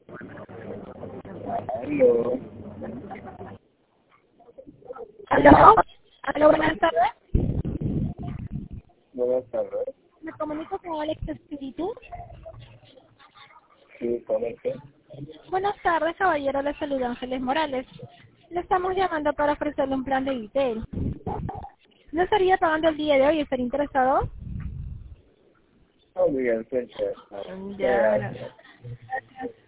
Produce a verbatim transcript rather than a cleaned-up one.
Aló. ¿Aló? ¿Aló? Buenas tardes. Buenas tardes. Me comunico con Alex Espíritu. Sí, correcto. Buenas tardes, caballero. Le saluda Ángeles Morales. Le estamos llamando para ofrecerle un plan de Vitel. ¿No estaría pagando el día de hoy? ¿Estaría interesado? Muy bien, Sánchez. Mm, ¿Qué Ya, bueno. hace? Gracias.